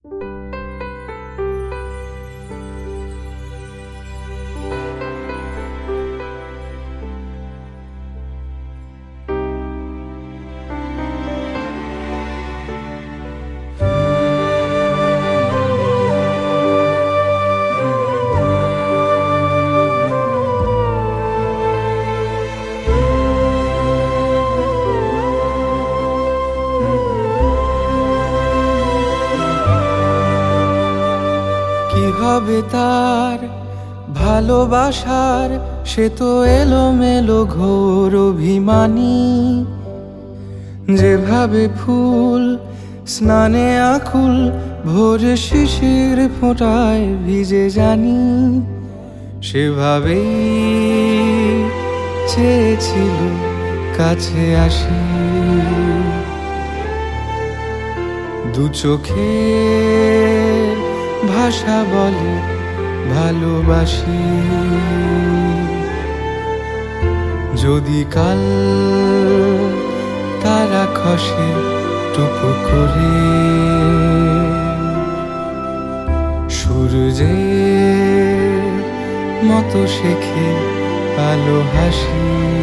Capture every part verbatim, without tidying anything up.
কি হবে তার ভালোবাসার, সে তো এলোমেলো ঘোর অভিমানী। যেভাবে ফুল স্নানে আকুল, ভোর শিশির ফোঁটায় ভিজে জানি, সেভাবেই চেয়েছিল কাছে আসি। দু চোখের ভাষা বলে ভালোবাসি। যদি কাল তারা খসে টুকু করে, সূর্যের মতো শেখে আলো হাসি।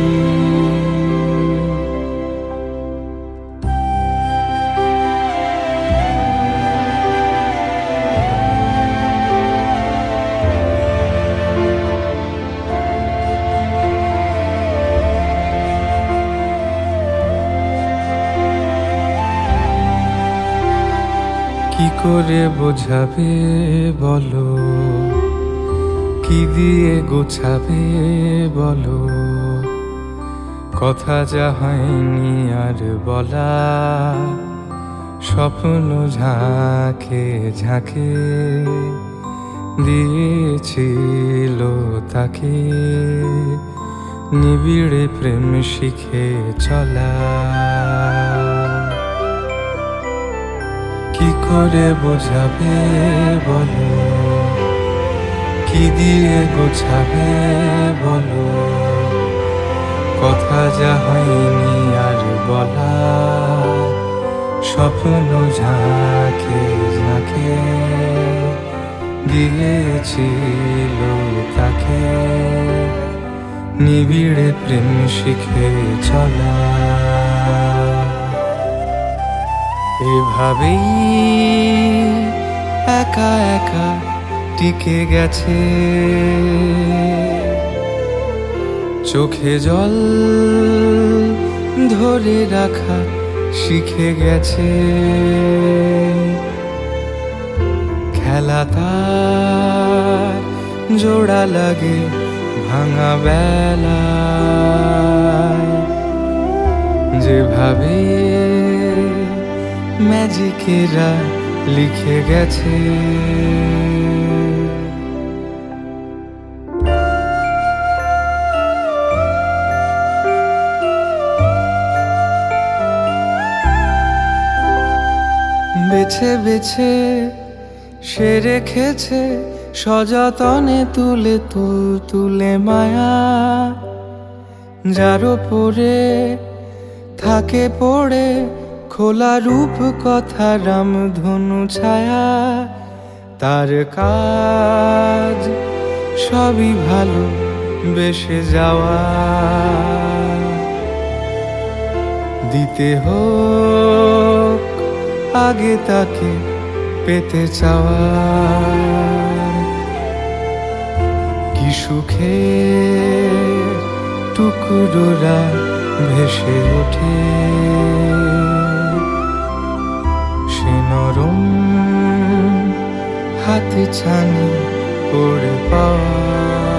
কি করে বোঝাবে বলো, কি দিয়ে গোছাবে বলো, কথা যা হয়নি আর বলা, স্বপ্ন ঝাঁকে ঝাঁকে দিয়েছিল তাকে, নিবিড়ে প্রেম শিখে চলা। কি করে বোঝাবে বলো, কি দিয়ে গোছাবে বলো, কথা যা হয়নি আর বলা, স্বপ্ন ঝাঁকে ঝাঁকে দিয়েছিল তাকে, নিবিড়ে প্রেম শিখে চলা। এভাবেই একা একা টিকে গেছে, চোখে জল ধরে রাখা শিখে গেছে। খেলা তার জোড়া লাগে ভাঙা বেলায়, যেভাবে ম্যাজিকেরা লিখে গেছে। বেছে বেছে সে রেখেছে সযতনে তুলে তুল তুলে মায়া, যার ওপরে থাকে পড়ে খোলা রূপ কথা রামধনু ছায়া। তার কাজ সবই ভালো বেসে যাওয়া, দিতে হোক আগে তাকে পেতে চাওয়া। কি সুখে টুকরোরা ভেসে ওঠে, সে নরম হাতে ছানি পড়ে পাওয়া।